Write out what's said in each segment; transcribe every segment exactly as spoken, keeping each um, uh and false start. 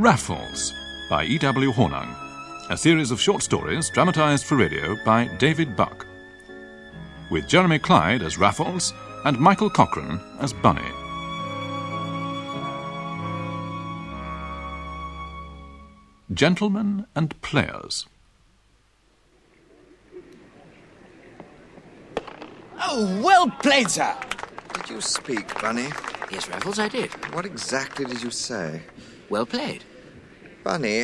Raffles by E W Hornung, a series of short stories dramatised for radio by David Buck, with Jeremy Clyde as Raffles and Michael Cochrane as Bunny. Gentlemen and Players. Oh, well played, sir. Did you speak, Bunny? Yes, Raffles, I did. What exactly did you say? Well played. Bunny,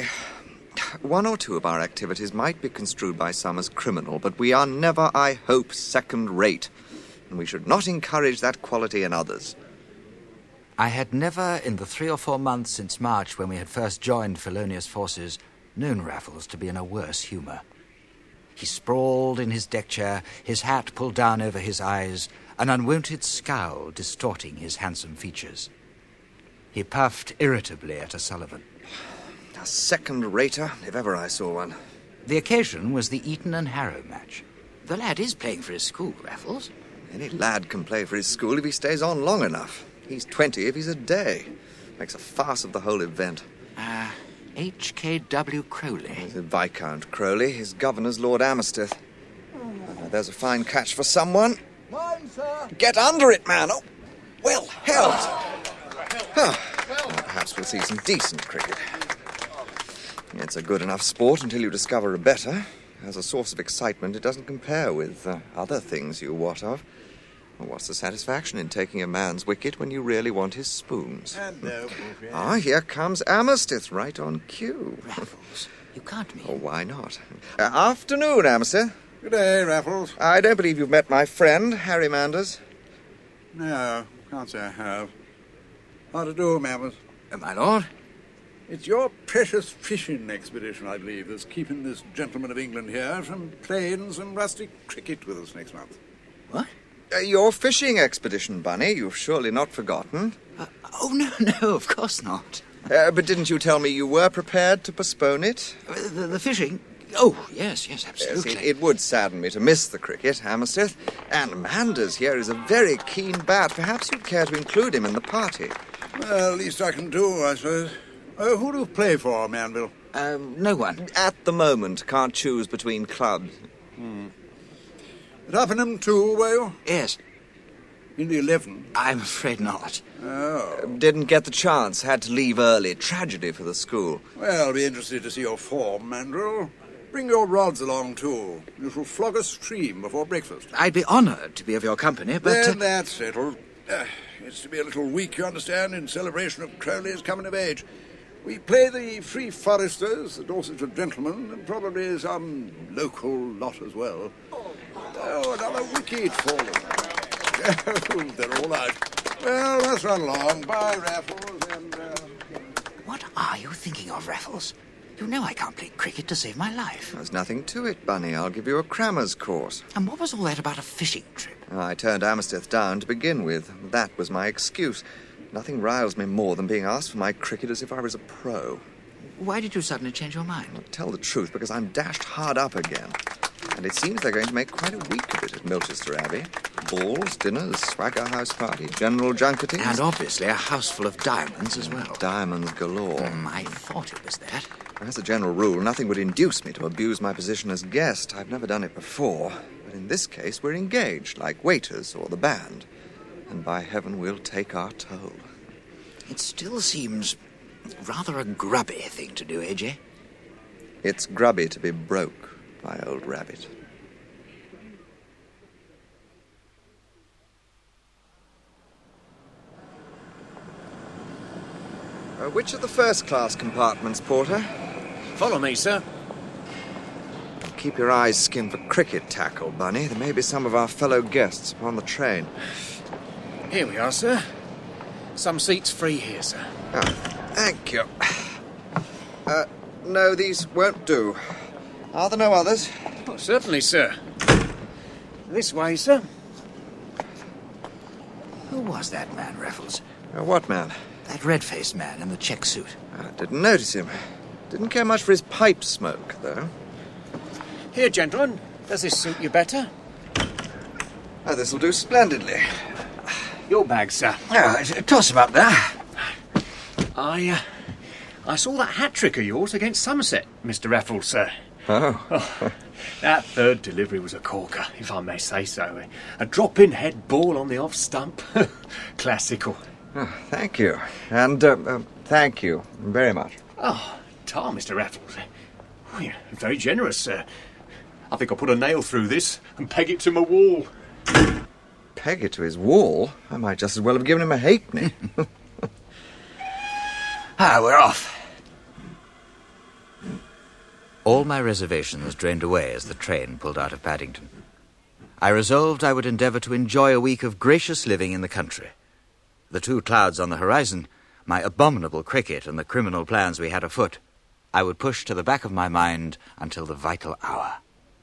one or two of our activities might be construed by some as criminal, but we are never, I hope, second-rate, and we should not encourage that quality in others. I had never, in the three or four months since March when we had first joined Felonious forces, known Raffles to be in a worse humour. He sprawled in his deck chair, his hat pulled down over his eyes, an unwonted scowl distorting his handsome features. He puffed irritably at O'Sullivan. A second-rater, if ever I saw one. The occasion was the Eton and Harrow match. The lad is playing for his school, Raffles. Any lad can play for his school if he stays on long enough. He's twenty if he's a day. Makes a farce of the whole event. Ah, uh, H K W Crowley. Viscount Crowley. His governor's Lord Amersteth. Uh, there's a fine catch for someone. Mine, sir. Get under it, man. Oh, well held. Huh. Well, perhaps we'll see some decent cricket. It's a good enough sport until you discover a better. As a source of excitement, it doesn't compare with uh, other things you wot of. Well, what's the satisfaction in taking a man's wicket when you really want his spoons? Hello, Ah, here comes Amersteth, right on cue. Raffles, you can't mean... Oh, why not? Uh, afternoon, Amersteth. Good day, Raffles. I don't believe you've met my friend, Harry Manders. No, can't say I have. How to do, Mammoth? Uh, my lord? It's your precious fishing expedition, I believe, that's keeping this gentleman of England here from playing some rustic cricket with us next month. What? Uh, your fishing expedition, Bunny. You've surely not forgotten. Uh, oh, no, no, of course not. Uh, but didn't you tell me you were prepared to postpone it? Uh, the, the fishing? Oh, yes, yes, absolutely. Yes, it, it would sadden me to miss the cricket, Amersteth. And Manders here is a very keen bat. Perhaps you'd care to include him in the party. Well, least I can do, I suppose. Uh, who do you play for, Manville? Um, no one. At the moment, can't choose between clubs. Hmm. At Uppingham, too, were you? Yes. In the eleven? I'm afraid not. Oh. Didn't get the chance. Had to leave early. Tragedy for the school. Well, I'll be interested to see your form, Mandrill. Bring your rods along, too. You shall flog a stream before breakfast. I'd be honoured to be of your company, but... Then uh... that's settled. Uh, it's to be a little week, you understand, in celebration of Crowley's coming of age. We play the Free Foresters, the Dorsetshire Gentlemen, and probably some local lot as well. Oh, another wicket fallen. Oh, they're all out. Well, let's run along. Bye, Raffles, and... Uh... What are you thinking of, Raffles? You know I can't play cricket to save my life. There's nothing to it, Bunny. I'll give you a crammer's course. And what was all that about a fishing trip? I turned Amersteth down to begin with. That was my excuse. Nothing riles me more than being asked for my cricket as if I was a pro. Why did you suddenly change your mind? I'll tell the truth, because I'm dashed hard up again. And it seems they're going to make quite a week of it at Milchester Abbey. Balls, dinners, swagger house party, general junketing. And obviously a house full of diamonds as well. Diamonds galore. Mm, I thought it was that. As a general rule, nothing would induce me to abuse my position as guest. I've never done it before. But in this case, we're engaged, like waiters or the band. And by heaven, we'll take our toll. It still seems rather a grubby thing to do, A J. It's grubby to be broke, my old rabbit. Uh, which of the first-class compartments, Porter? Follow me, sir. Keep your eyes skinned for cricket tackle, Bunny. There may be some of our fellow guests upon the train. Here we are, sir. Some seats free here, sir. Oh, thank you. Uh, no, these won't do. Are there no others? Oh, certainly, sir. This way, sir. Who was that man, Raffles? Uh, what man? That red-faced man in the check suit. I didn't notice him. Didn't care much for his pipe smoke, though. Here, gentlemen. Does this suit you better? Oh, this'll do splendidly. Your bag, sir. Oh, toss him up there. I, uh, I saw that hat-trick of yours against Somerset, Mister Raffles, sir. Oh. Oh, that third delivery was a corker, if I may say so. A drop-in head ball on the off stump. Classical. Oh, thank you. And uh, uh, thank you very much. Oh, tar, Mister Raffles. Oh, you're very generous, sir. I think I'll put a nail through this and peg it to my wall. Peg it to his wall? I might just as well have given him a halfpenny. Ah, we're off. All my reservations drained away as the train pulled out of Paddington. I resolved I would endeavour to enjoy a week of gracious living in the country. The two clouds on the horizon, my abominable cricket and the criminal plans we had afoot, I would push to the back of my mind until the vital hour.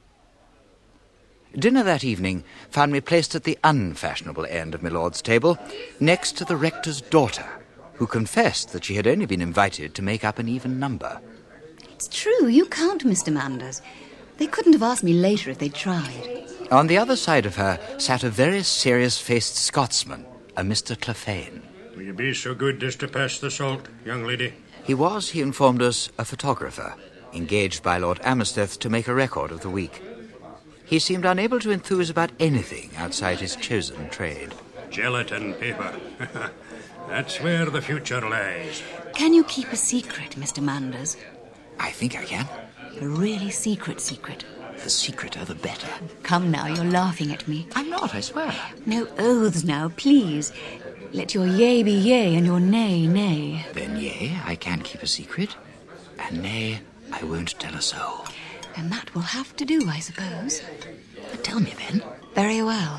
Dinner that evening found me placed at the unfashionable end of my lord's table, next to the rector's daughter, who confessed that she had only been invited to make up an even number. It's true, you can't, Mister Manders. They couldn't have asked me later if they'd tried. On the other side of her sat a very serious-faced Scotsman, a Mister Clephane. Will you be so good as to pass the salt, young lady? He was, he informed us, a photographer, engaged by Lord Amersteth to make a record of the week. He seemed unable to enthuse about anything outside his chosen trade. Gelatin paper. That's where the future lies. Can you keep a secret, Mister Manders? I think I can. A really secret secret. The secreter, the better. Come now, you're laughing at me. I'm not, I swear. No oaths now, please. Let your yea be yea and your nay, nay. Then yea, I can keep a secret. And nay, I won't tell a soul. And that will have to do, I suppose. But tell me then. Very well.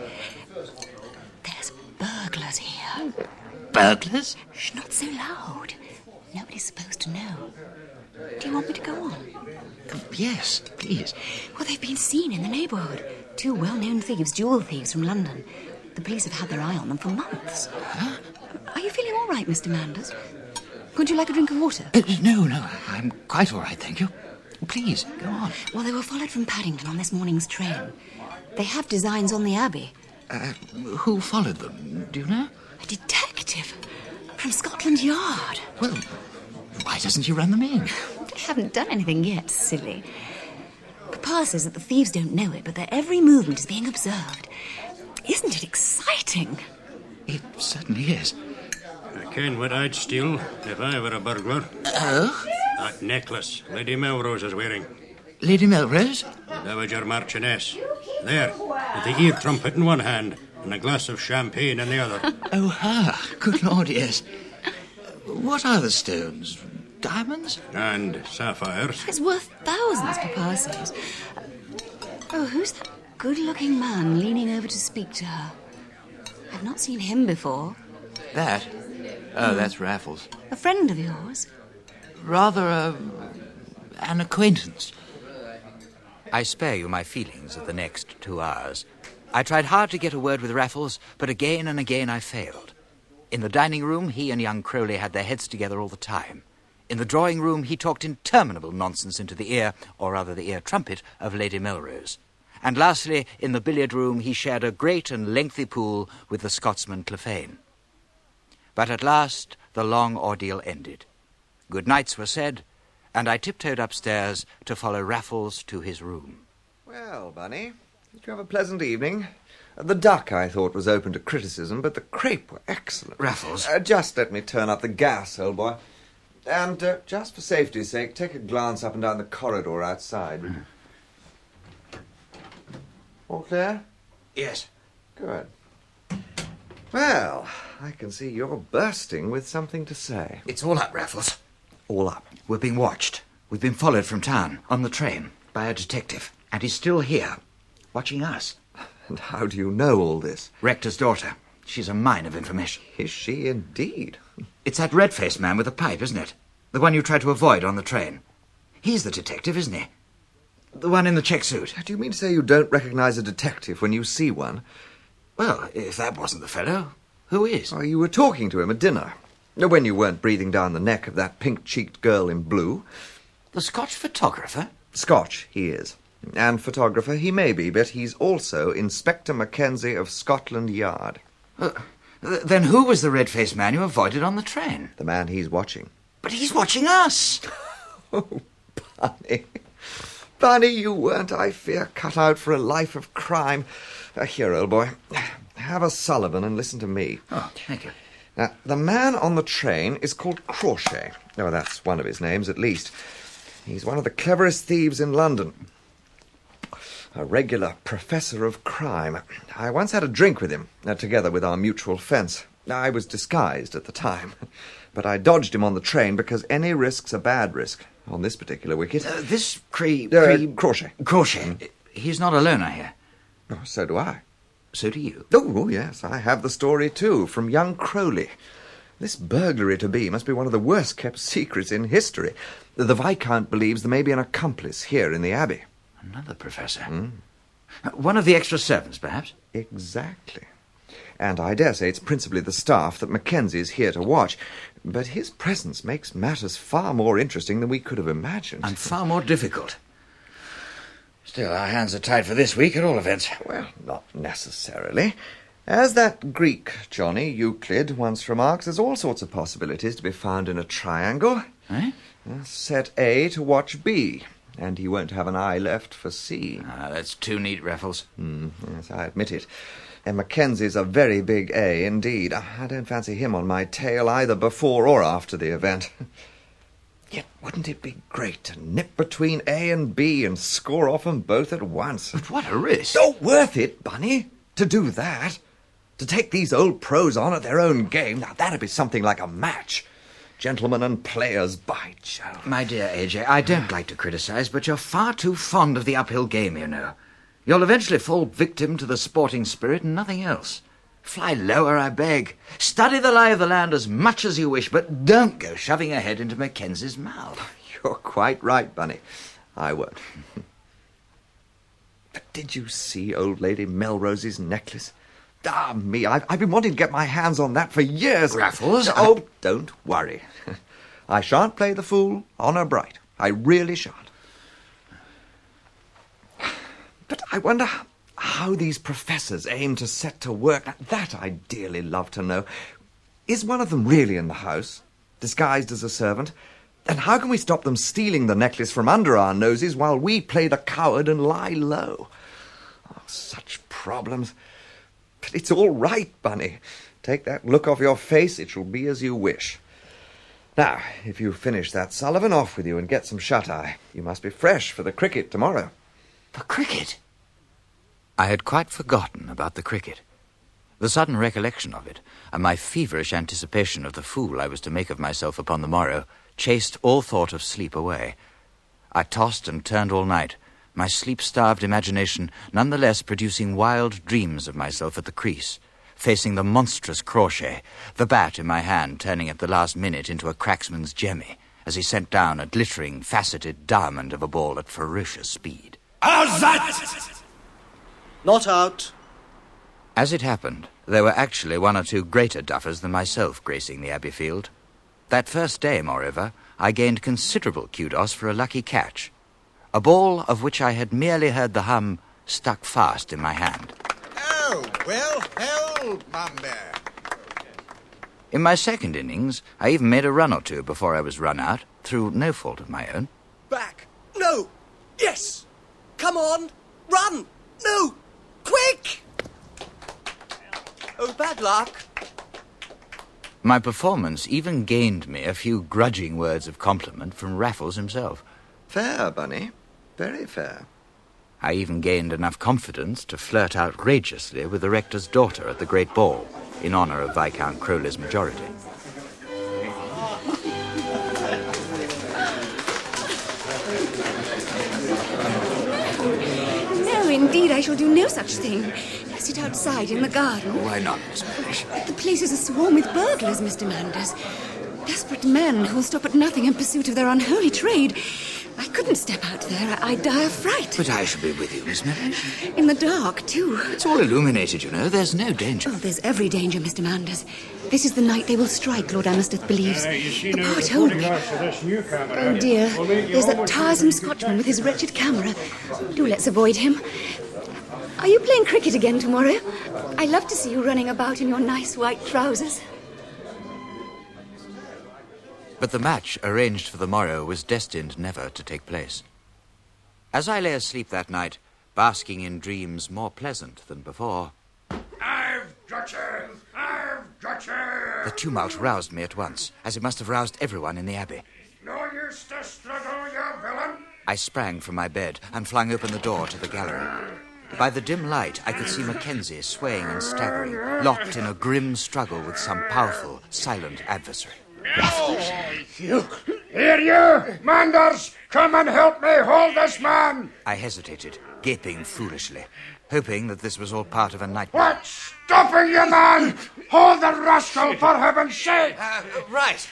There's burglars here. Burglars? Shh, not so loud. Nobody's supposed to know. Do you want me to go on? Uh, yes, please. Well, they've been seen in the neighbourhood. Two well-known thieves, jewel thieves from London. The police have had their eye on them for months. Huh? Are you feeling all right, Mister Manders? Would you like a drink of water? Uh, no, no, I'm quite all right, thank you. Please, go on. Well, they were followed from Paddington on this morning's train. They have designs on the Abbey. Uh, who followed them, do you know? A detective from Scotland Yard. Well, why doesn't he run them in? They haven't done anything yet, silly. Papa says that the thieves don't know it, but their every movement is being observed. Isn't it exciting? It certainly is. I ken what I'd steal if I were a burglar. Oh? That necklace Lady Melrose is wearing. Lady Melrose? Dowager Marchioness. There, with the ear trumpet in one hand and a glass of champagne in the other. Oh, her. Good Lord, yes. What are the stones? Diamonds? And sapphires. It's worth thousands, Papa says. Oh, who's that good-looking man leaning over to speak to her? I've not seen him before. That? Oh, that's Raffles. A friend of yours? Rather a, an acquaintance. I spare you my feelings of the next two hours. I tried hard to get a word with Raffles, but again and again I failed. In the dining room, he and young Crowley had their heads together all the time. In the drawing room, he talked interminable nonsense into the ear, or rather the ear trumpet, of Lady Melrose. And lastly, in the billiard room, he shared a great and lengthy pool with the Scotsman Clephane. But at last, the long ordeal ended. Good nights were said, and I tiptoed upstairs to follow Raffles to his room. Well, Bunny, did you have a pleasant evening? The duck, I thought, was open to criticism, but the crepe were excellent. Raffles? Uh, just let me turn up the gas, old boy. And uh, just for safety's sake, take a glance up and down the corridor outside. Mm. All clear? Yes. Good. Well, I can see you're bursting with something to say. It's all up, Raffles. All up? We're being watched. We've been followed from town, on the train, by a detective. And he's still here, watching us. And how do you know all this? Rector's daughter. She's a mine of information. Is she indeed? It's that red-faced man with the pipe, isn't it? The one you tried to avoid on the train. He's the detective, isn't he? The one in the check suit. Do you mean to say you don't recognize a detective when you see one? Well, if that wasn't the fellow, who is? Oh, you were talking to him at dinner. When you weren't breathing down the neck of that pink-cheeked girl in blue. The Scotch photographer? Scotch, he is. And photographer he may be, but he's also Inspector Mackenzie of Scotland Yard. Uh, th- then who was the red-faced man you avoided on the train? The man he's watching. But he's watching us. Oh, Bunny. Bunny, you weren't, I fear, cut out for a life of crime. Uh, here, old boy, have a Sullivan and listen to me. Oh, thank you. Now, the man on the train is called Crawshay. Oh, that's one of his names, at least. He's one of the cleverest thieves in London. A regular professor of crime. I once had a drink with him, uh, together with our mutual fence. I was disguised at the time, but I dodged him on the train because any risk's a bad risk on this particular wicket. Uh, this Cre... Uh, Cre... Crawshay. Crawshay. Mm. He's not alone, I hear. Oh, so do I. So do you. Oh, yes, I have the story, too, from young Crowley. This burglary to be must be one of the worst-kept secrets in history. The Viscount believes there may be an accomplice here in the Abbey. Another professor. Mm. One of the extra servants, perhaps? Exactly. And I dare say it's principally the staff that Mackenzie is here to watch. But his presence makes matters far more interesting than we could have imagined. And far more difficult. Still, our hands are tied for this week, at all events. Well, not necessarily. As that Greek Johnny Euclid once remarks, there's all sorts of possibilities to be found in a triangle. Eh? Set A to watch B, and he won't have an eye left for C. Ah, that's too neat, Raffles. Mm, yes, I admit it. And Mackenzie's a very big A indeed. I don't fancy him on my tail either before or after the event. Yet wouldn't it be great to nip between A and B and score off them both at once? But what a risk. Oh, worth it, Bunny, to do that. To take these old pros on at their own game, now that'd be something like a match. Gentlemen and players, by Jove. My dear A J, I don't like to criticize, but you're far too fond of the uphill game, you know. You'll eventually fall victim to the sporting spirit and nothing else. Fly lower, I beg. Study the lie of the land as much as you wish, but don't go shoving your head into Mackenzie's mouth. You're quite right, Bunny. I won't. But did you see old Lady Melrose's necklace? Ah, me, I've, I've been wanting to get my hands on that for years. Raffles? Oh, I... don't worry. I shan't play the fool, honour bright. I really shan't. But I wonder how these professors aim to set to work. Now, that I'd dearly love to know. Is one of them really in the house, disguised as a servant? And how can we stop them stealing the necklace from under our noses while we play the coward and lie low? Oh, such problems. But it's all right, Bunny. Take that look off your face, it shall be as you wish. Now, if you finish that Sullivan, off with you and get some shut-eye. You must be fresh for the cricket tomorrow. The cricket? I had quite forgotten about the cricket. The sudden recollection of it, and my feverish anticipation of the fool I was to make of myself upon the morrow, chased all thought of sleep away. I tossed and turned all night, my sleep-starved imagination none the less producing wild dreams of myself at the crease, facing the monstrous Crawshay, the bat in my hand turning at the last minute into a cracksman's jemmy, as he sent down a glittering, faceted diamond of a ball at ferocious speed. How's that? Not out. As it happened, there were actually one or two greater duffers than myself gracing the Abbey field. That first day, moreover, I gained considerable kudos for a lucky catch. A ball of which I had merely heard the hum stuck fast in my hand. Oh, well held, Mumber. In my second innings, I even made a run or two before I was run out, through no fault of my own. Back. No. Yes. Come on. Run. No. Quick. Oh, bad luck. My performance even gained me a few grudging words of compliment from Raffles himself. Fair, Bunny. Very fair. I even gained enough confidence to flirt outrageously with the rector's daughter at the great ball, in honour of Viscount Crowley's majority. No, indeed, I shall do no such thing. Sit outside in the garden. Why not, Miss Mellish? The place is aswarm with burglars, Mister Manders. Desperate men who'll stop at nothing in pursuit of their unholy trade. I couldn't step out there. I'd die of fright. But I shall be with you, Miss Mellish. In the dark, too. It's all illuminated, you know. There's no danger. Oh, there's every danger, Mister Manders. This is the night they will strike, Lord Amersteth believes. Uh, you see the now poet told me. this new camera. Oh, dear. We'll meet you There's that always tiresome with- Scotchman with his wretched camera. Do let's avoid him. Are you playing cricket again tomorrow? I love to see you running about in your nice white trousers. But the match arranged for the morrow was destined never to take place. As I lay asleep that night, basking in dreams more pleasant than before, I've got you! I've got you! the tumult roused me at once, as it must have roused everyone in the abbey. No use to struggle, you villain! I sprang from my bed and flung open the door to the gallery. By the dim light, I could see Mackenzie swaying and staggering, locked in a grim struggle with some powerful, silent adversary. You! Here you! Manders! Come and help me hold this man! I hesitated, gaping foolishly, hoping that this was all part of a nightmare. What's stopping you, man? Hold the rascal, for heaven's sake! Uh, right.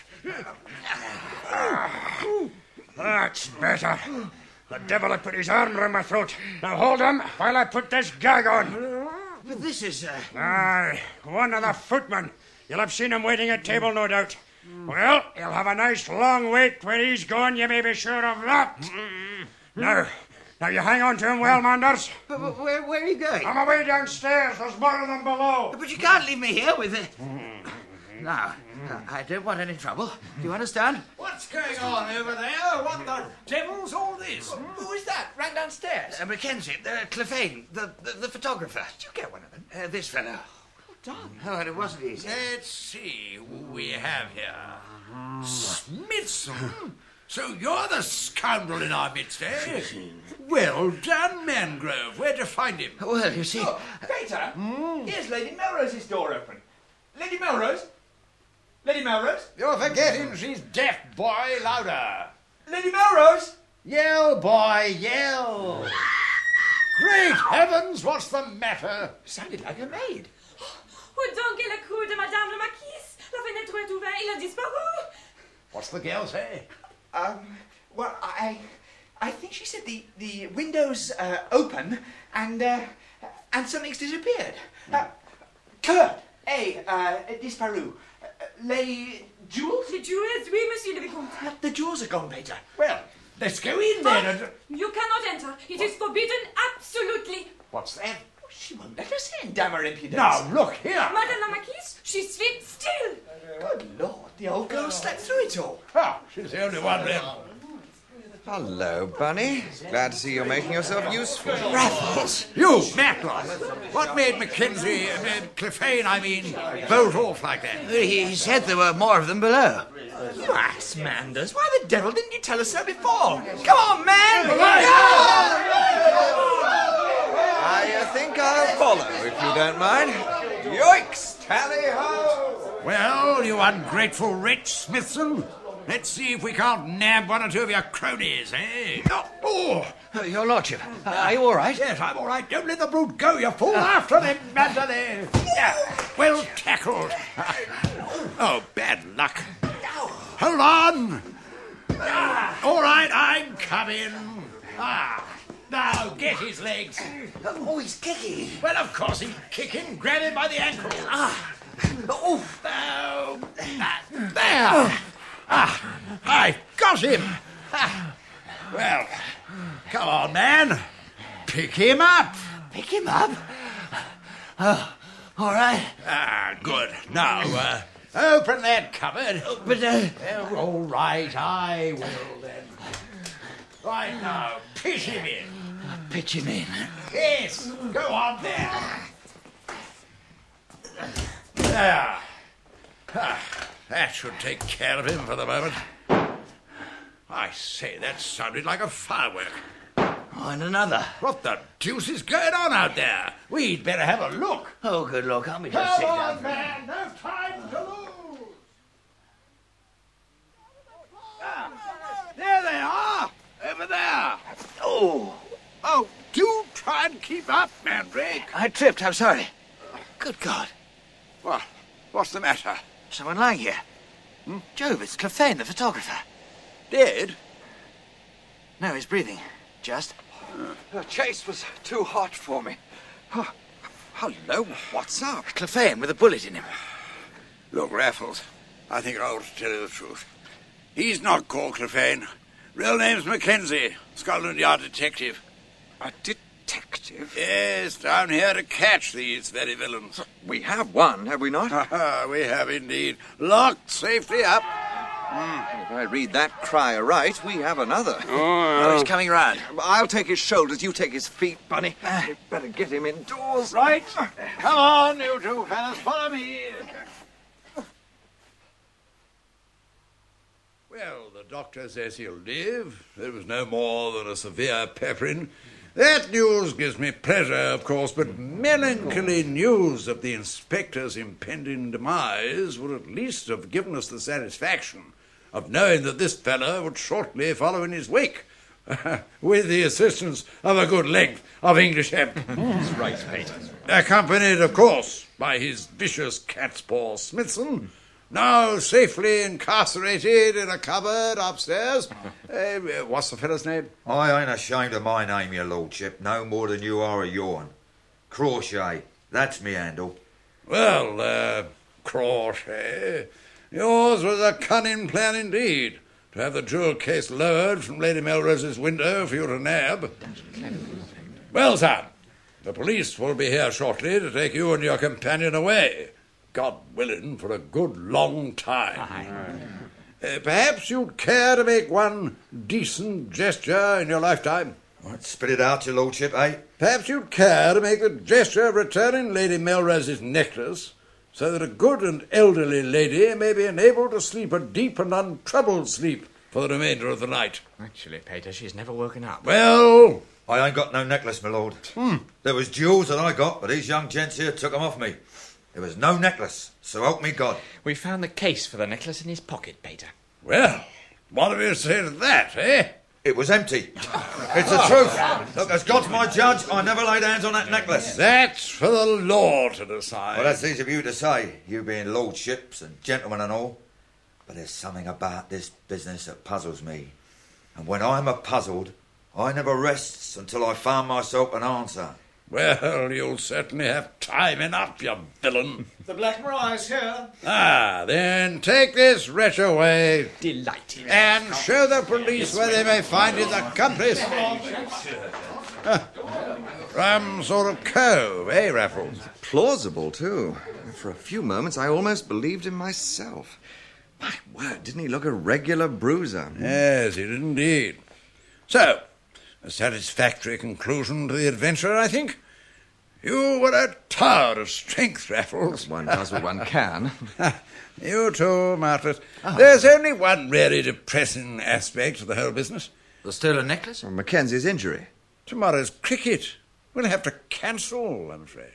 That's better. The devil had put his arm round my throat. Now hold him while I put this gag on. But this is... Uh... Aye, one of the footmen. You'll have seen him waiting at table, no doubt. Well, he'll have a nice long wait where he's going, you may be sure of that. Now, now you hang on to him well, Manders. But, but where, where are you going? I'm away downstairs. There's more of them below. But you can't leave me here with it. Now, I don't want any trouble. Do you understand? What's going on over there? What the devil's all this? Who is that? Ran downstairs. Uh, Mackenzie, uh, Clephane, the, the, the photographer. Did you get one of them? Uh, this fellow. Done. Oh, and it wasn't easy. Let's see who we have here. Smithson? So you're the scoundrel in our midst, eh? Well done, Mangrove. Where'd you find him? Well, you see... Oh, Peter, here's Lady Melrose's door open. Lady Melrose? Lady Melrose? You're forgetting she's deaf, boy. Louder. Lady Melrose? Yell, boy, yell. Great heavens, what's the matter? Sounded like a maid. Où donc est le cou de Madame la Marquise? La fenêtre est ouverte, il a disparu. What's the girl say? Um, well, I... I think she said the, the window's uh, open and, uh, and something's disappeared. Uh, Kurt, eh, uh, disparu. Uh, les jewels? Les jewels, oui, Monsieur le Vicomte. Uh, the jewels are gone, Peter. Well, let's go in then and... You cannot enter. It is forbidden, absolutely. What's that? She won't let us in, damn her impudence. Now, look here. Madame la Marquise, she sleeps still. Good Lord, the old girl slept through it all. Oh, she's the only one then. Hello, Bunny. Glad to see you're making yourself useful. Raffles! You, Matlock! What made Mackenzie, uh, Clephane, I mean, bolt off like that? He, he said there were more of them below. You ass, Manders. Why the devil didn't you tell us so before? Come on, man! I uh, think I'll follow, if you don't mind. Yoicks! Tally-ho! Well, you ungrateful wretch, Smithson. Let's see if we can't nab one or two of your cronies, eh? Oh, oh. Uh, Your Lordship, uh, are you all right? Yes, I'm all right. Don't let the brute go, you fool. After them, Mandalay. Yeah, well tackled. Oh, bad luck. Hold on. All right, I'm coming. Ah, now get his legs. Oh, he's kicking. Well, of course he's kicking. Grab him by the ankle. Ah. Oh. Oh, ah, there. Ah, I've got him. Ah, well, come on, man. Pick him up. Pick him up? Oh, all right. Ah, good. Now, uh, open that cupboard. But, uh... Oh, all right, I will then. Right now, pitch him in. Pitch him in? Yes, go on there. There. Ah, that should take care of him for the moment. I say, that sounded like a firework. Oh, and another. What the deuce is going on out there? We'd better have a look. Oh, good Lord, can't we just sit Come down? on, man, no time to lose. Ah, there they are, over there. Oh. Oh, do try and keep up, Mandrake. I tripped, I'm sorry. Good God. What? What's the matter? Someone lying here. Hmm? Jove, it's Clephane, the photographer. Dead? No, he's breathing. Just. The chase was too hot for me. Oh, hello, what's up? Clephane with a bullet in him. Look, Raffles, I think I ought to tell you the truth. He's not called Clephane. Real name's Mackenzie, Scotland Yard detective. A detective? Yes, down here to catch these very villains. We have one, have we not? We have indeed. Locked safely up. Mm. If I read that cry aright, we have another. Oh, oh, he's coming round. I'll take his shoulders, you take his feet, Bunny. You'd better get him indoors. Right. Come on, you two fellas, follow me. Well, the doctor says he'll live. There was no more than a severe peppering. That news gives me pleasure, of course, but melancholy news of the inspector's impending demise would at least have given us the satisfaction of knowing that this fellow would shortly follow in his wake, with the assistance of a good length of English hemp. That's right, Peter. Accompanied, of course, by his vicious cat's paw Smithson, now safely incarcerated in a cupboard upstairs. Uh, what's the fellow's name? I ain't ashamed of my name, your lordship, no more than you are of yourn. Crawshay, that's me handle. Well, uh, Crawshay, yours was a cunning plan indeed, to have the jewel case lowered from Lady Melrose's window for you to nab. Well, son, the police will be here shortly to take you and your companion away. God willing, for a good long time. Uh, perhaps you'd care to make one decent gesture in your lifetime? What, spit it out, your lordship, eh? Perhaps you'd care to make the gesture of returning Lady Melrose's necklace, so that a good and elderly lady may be enabled to sleep a deep and untroubled sleep for the remainder of the night. Actually, Peter, she's never woken up. Well, I ain't got no necklace, my lord. Hmm. There was jewels that I got, but these young gents here took 'em off me. There was no necklace, so help me God. We found the case for the necklace in his pocket, Peter. Well, what have you to say to that, eh? It was empty. It's the truth. Look, as God's my judge, I never laid hands on that necklace. That's for the law to decide. Well, that's easy of you to say, you being lordships and gentlemen and all. But there's something about this business that puzzles me. And when I'm a puzzled, I never rests until I find myself an answer. Well, you'll certainly have time enough, you villain. The Black Mariah's here. Ah, then take this wretch away. Delighted. And show the police where they may find his accomplice. Ah, rum sort of cove, eh, Raffles? Plausible, too. For a few moments, I almost believed him myself. My word, didn't he look a regular bruiser? Yes, he did indeed. So, a satisfactory conclusion to the adventure, I think. You were a tower of strength, Raffles. One does what one can. You too, Martlet. Oh. There's only one really depressing aspect of the whole business. The stolen necklace? Well, Mackenzie's injury. Tomorrow's cricket. We'll have to cancel, I'm afraid.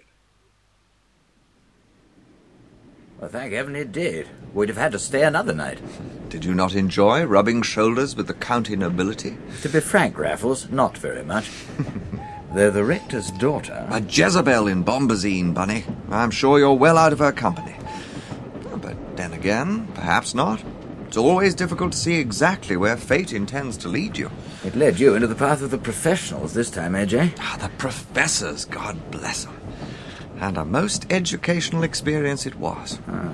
Well, thank heaven it did. We'd have had to stay another night. Did you not enjoy rubbing shoulders with the county nobility? To be frank, Raffles, not very much. They're the rector's daughter. A Jezebel in bombazine, Bunny. I'm sure you're well out of her company. But then again, perhaps not. It's always difficult to see exactly where fate intends to lead you. It led you into the path of the professionals this time, A J. Ah, the professors, God bless them. And a most educational experience it was. Ah.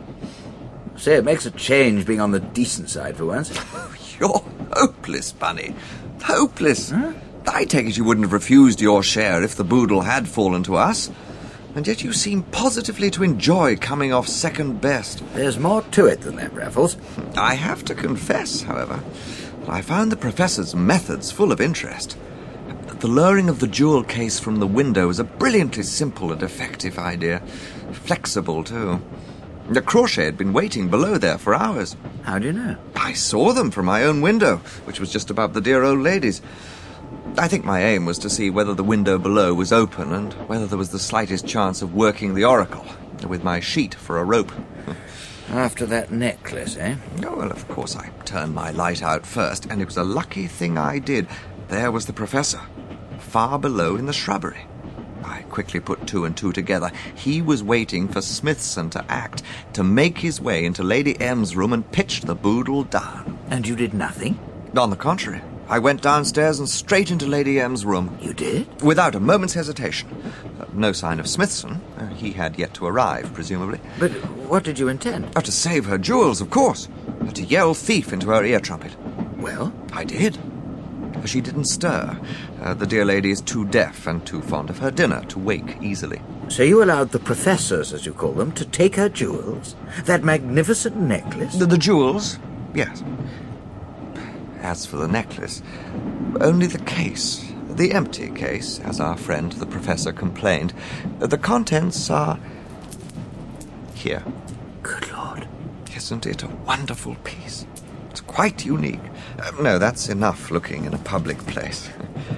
Say, it makes a change being on the decent side for once. You're hopeless, Bunny. Hopeless. Huh? I take it you wouldn't have refused your share if the boodle had fallen to us. And yet you seem positively to enjoy coming off second best. There's more to it than that, Raffles. I have to confess, however, that I found the professor's methods full of interest. The lowering of the jewel case from the window is a brilliantly simple and effective idea. Flexible, too. The Crawshay had been waiting below there for hours. How do you know? I saw them from my own window, which was just above the dear old lady's. I think my aim was to see whether the window below was open and whether there was the slightest chance of working the oracle, with my sheet for a rope. After that necklace, eh? Oh, well, of course I turned my light out first, and it was a lucky thing I did. There was the professor, far below in the shrubbery. I quickly put two and two together. He was waiting for Smithson to act, to make his way into Lady M's room and pitch the boodle down. And you did nothing? On the contrary. I went downstairs and straight into Lady M's room. You did? Without a moment's hesitation. Uh, no sign of Smithson. Uh, he had yet to arrive, presumably. But what did you intend? Uh, to save her jewels, of course. Uh, to yell thief into her ear trumpet. Well? I did. She didn't stir. Uh, the dear lady is too deaf and too fond of her dinner to wake easily. So you allowed the professors, as you call them, to take her jewels? That magnificent necklace? The, the jewels? Yes. As for the necklace, only the case, the empty case, as our friend the professor complained. The contents are here. Good Lord. Isn't it a wonderful piece? It's quite unique. Uh, no, that's enough looking in a public place.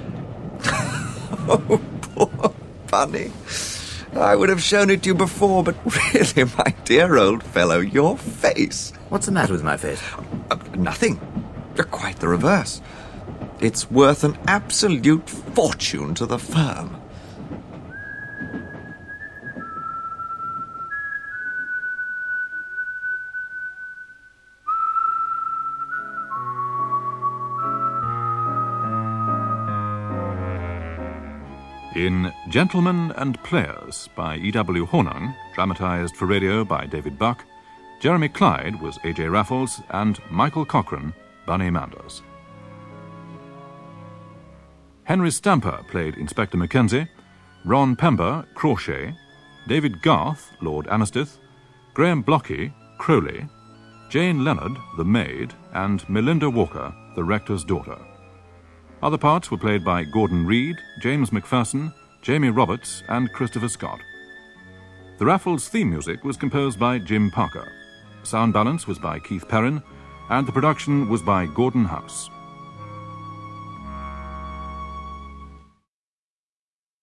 Oh, poor Bunny. I would have shown it to you before, but really, my dear old fellow, your face. What's the matter with my face? Uh, nothing. Uh, quite the reverse. It's worth an absolute fortune to the firm. In Gentlemen and Players by E W Hornung, dramatised for radio by David Buck, Jeremy Clyde was A J Raffles and Michael Cochran, Bunny Manders. Henry Stamper played Inspector Mackenzie, Ron Pember, Crawshay, David Garth, Lord Anastith, Graham Blockey, Crowley, Jane Leonard, the maid, and Melinda Walker, the rector's daughter. Other parts were played by Gordon Reed, James Macpherson, Jamie Roberts, and Christopher Scott. The Raffles theme music was composed by Jim Parker. Sound balance was by Keith Perrin, and the production was by Gordon House.